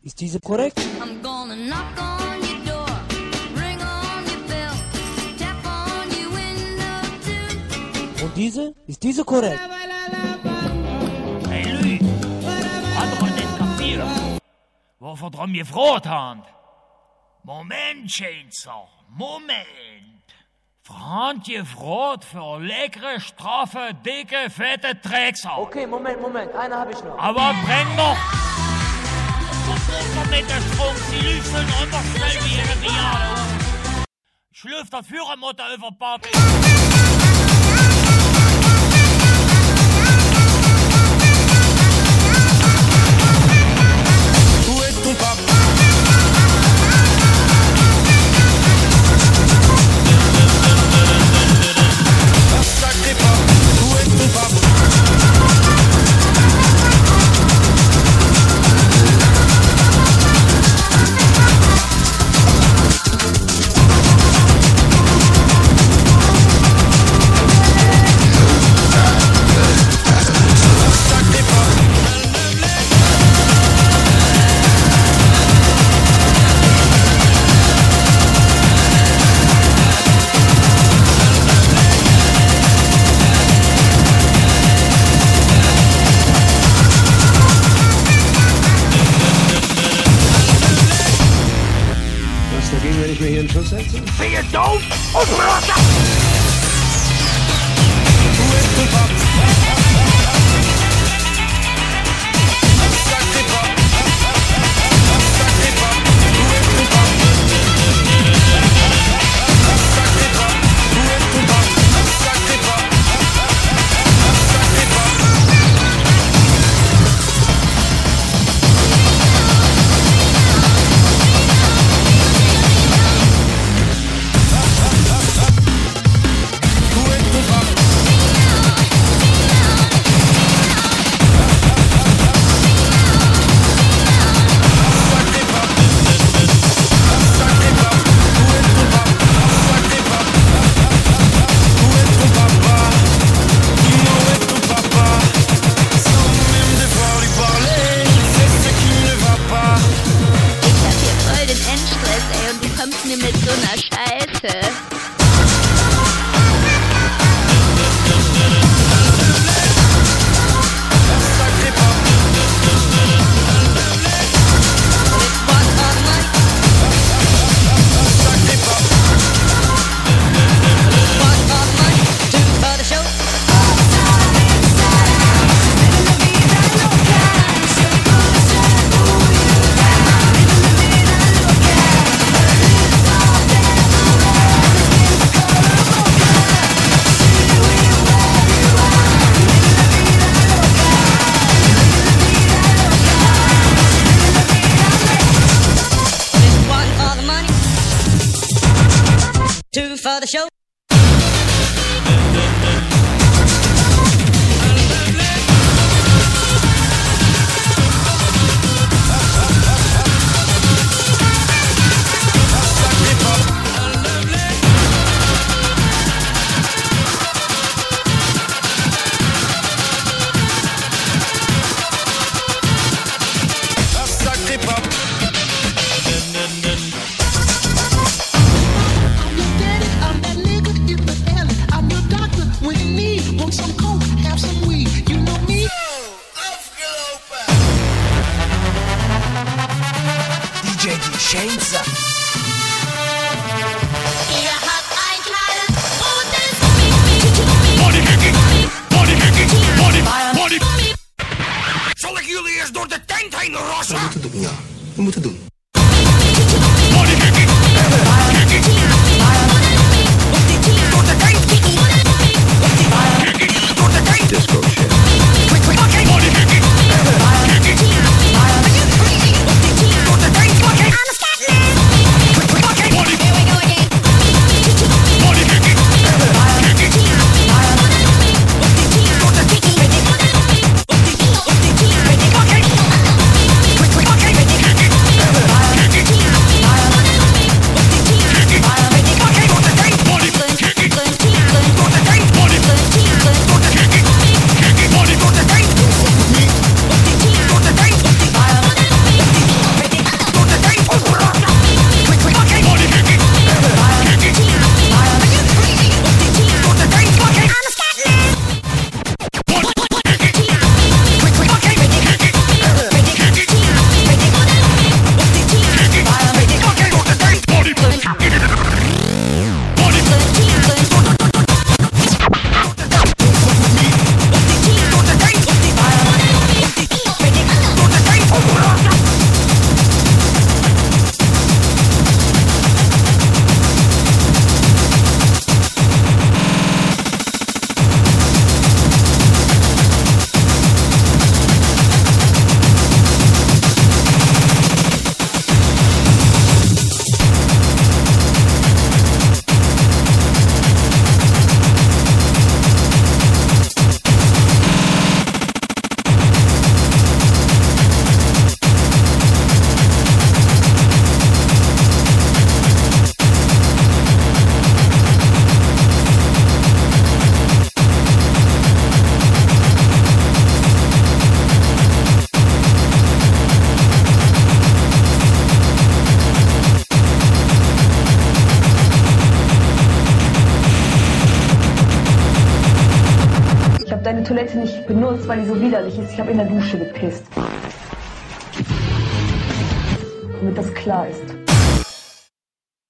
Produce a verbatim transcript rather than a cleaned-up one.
Ist diese korrekt? I'm gonna knock on your door, ring on your bell, tap on your window too. Und diese? Ist diese korrekt? Hey Louis, hat doch nicht kapiert. Wovon dran mir gefroht haben? Moment, Chainsaw, Moment. Frant gefroht für leckere, straffe, dicke, fette Drecksau. Okay, Moment, Moment, eine habe ich noch. Aber brenn doch! Kommt mit der Strom, sie lüfteln einfach schnell wie ihre Bejahrde. Schlürft das Führermutter über Bord. Où est ton papa? Un sacré papa. Où est ton papa? Dagegen, wenn ich mir hier einen Schuss setze? Finger doof und Rotter! Où est ton papa? Un sacré papa. Un sacré papa. Où est ton papa? Un sacré papa. Où est ton papa? Un sacré papa. Un sacré papa. Mir mit so einer Scheiße. For the show. Chainsaw. Ihr habt ein kleines rotes Gummi. Bodykicking, bodykicking, body, body. Zal ik jullie eerst door de tent heen rassen? We moeten doen, ja. We moeten doen. Bodykicking, kicking. Door de tent. Kicking, door de tent. Disco shit. Bodykicking, kicking. Door de tent. Body. Toilette nicht benutzt, weil die so widerlich ist. Ich habe in der Dusche gepisst. Damit das klar ist.